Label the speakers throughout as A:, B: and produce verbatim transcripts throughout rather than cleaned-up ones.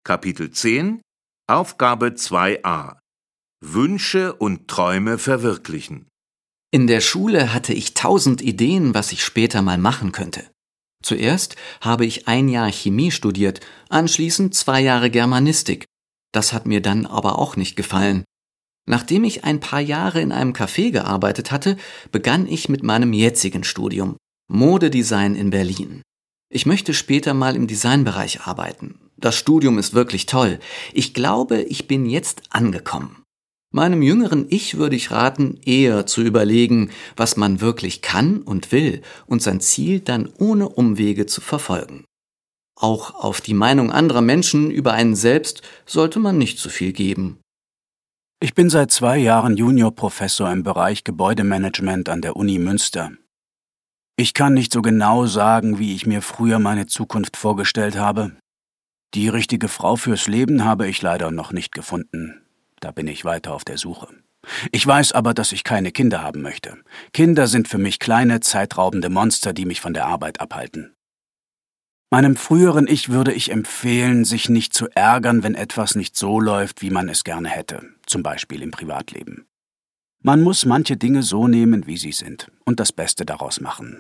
A: Kapitel zehn, Aufgabe zwei a. Wünsche und Träume verwirklichen.
B: In der Schule hatte ich tausend Ideen, was ich später mal machen könnte. Zuerst habe ich ein Jahr Chemie studiert, anschließend zwei Jahre Germanistik. Das hat mir dann aber auch nicht gefallen. Nachdem ich ein paar Jahre in einem Café gearbeitet hatte, begann ich mit meinem jetzigen Studium, Modedesign in Berlin. Ich möchte später mal im Designbereich arbeiten. Das Studium ist wirklich toll. Ich glaube, ich bin jetzt angekommen. Meinem jüngeren Ich würde ich raten, eher zu überlegen, was man wirklich kann und will und sein Ziel dann ohne Umwege zu verfolgen. Auch auf die Meinung anderer Menschen über einen selbst sollte man nicht zu viel geben.
C: Ich bin seit zwei Jahren Juniorprofessor im Bereich Gebäudemanagement an der Uni Münster. Ich kann nicht so genau sagen, wie ich mir früher meine Zukunft vorgestellt habe. Die richtige Frau fürs Leben habe ich leider noch nicht gefunden. Da bin ich weiter auf der Suche. Ich weiß aber, dass ich keine Kinder haben möchte. Kinder sind für mich kleine, zeitraubende Monster, die mich von der Arbeit abhalten. Meinem früheren Ich würde ich empfehlen, sich nicht zu ärgern, wenn etwas nicht so läuft, wie man es gerne hätte, zum Beispiel im Privatleben. Man muss manche Dinge so nehmen, wie sie sind, und das Beste daraus machen.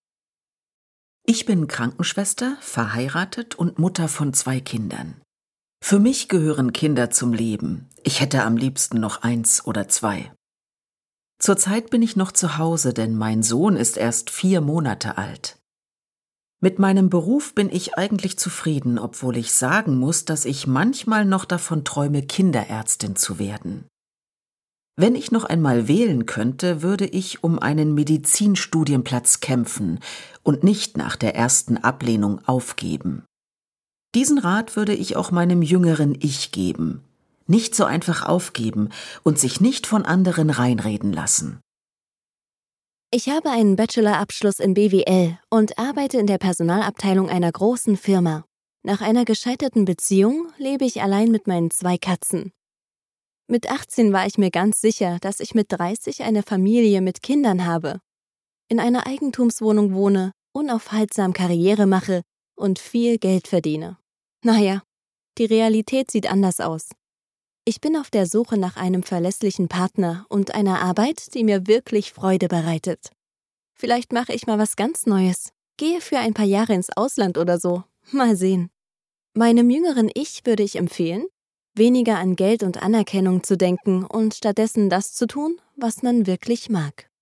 D: Ich bin Krankenschwester, verheiratet und Mutter von zwei Kindern. Für mich gehören Kinder zum Leben. Ich hätte am liebsten noch eins oder zwei. Zurzeit bin ich noch zu Hause, denn mein Sohn ist erst vier Monate alt. Mit meinem Beruf bin ich eigentlich zufrieden, obwohl ich sagen muss, dass ich manchmal noch davon träume, Kinderärztin zu werden. Wenn ich noch einmal wählen könnte, würde ich um einen Medizinstudienplatz kämpfen und nicht nach der ersten Ablehnung aufgeben. Diesen Rat würde ich auch meinem jüngeren Ich geben. Nicht so einfach aufgeben und sich nicht von anderen reinreden lassen.
E: Ich habe einen Bachelorabschluss in B W L und arbeite in der Personalabteilung einer großen Firma. Nach einer gescheiterten Beziehung lebe ich allein mit meinen zwei Katzen. Mit achtzehn war ich mir ganz sicher, dass ich mit dreißig eine Familie mit Kindern habe, in einer Eigentumswohnung wohne, unaufhaltsam Karriere mache und viel Geld verdiene. Naja, die Realität sieht anders aus. Ich bin auf der Suche nach einem verlässlichen Partner und einer Arbeit, die mir wirklich Freude bereitet. Vielleicht mache ich mal was ganz Neues, gehe für ein paar Jahre ins Ausland oder so. Mal sehen. Meinem jüngeren Ich würde ich empfehlen, weniger an Geld und Anerkennung zu denken und stattdessen das zu tun, was man wirklich mag.